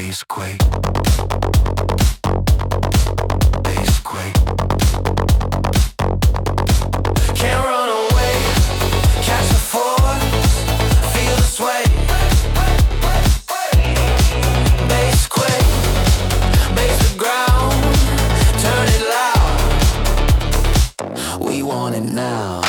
Bassquake. Bassquake. Can't run away, catch the force, feel the sway. Bassquake, bass the ground, turn it loud. We want it now.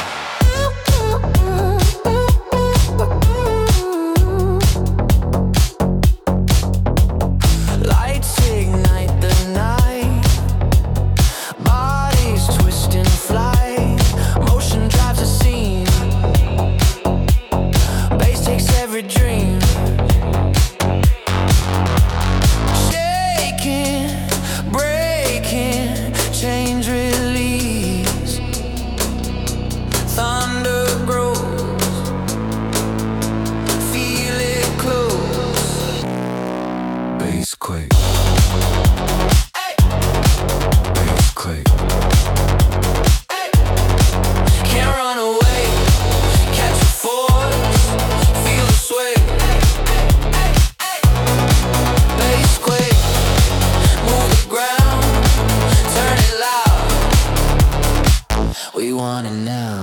Bassquake. Bassquake. Can't run away, catch the force, feel the sway. Bassquake, move the ground, turn it loud. We want it now.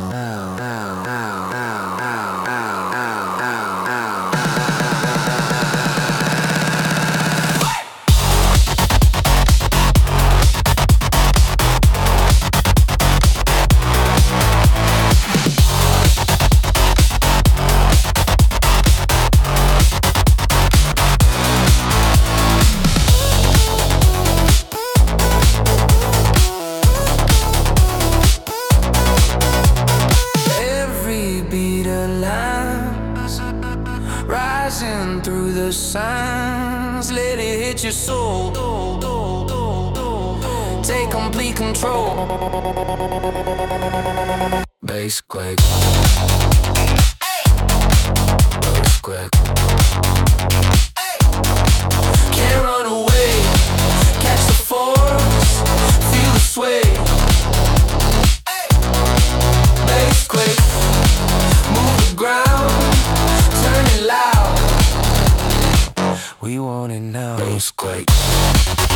Rising through the signs, let it hit your soul. Take complete control. Bassquake. Bassquake. Can't run away, catch the force, feel the sway. Bassquake, move the ground, turn it loud. We want it now. Bassquake.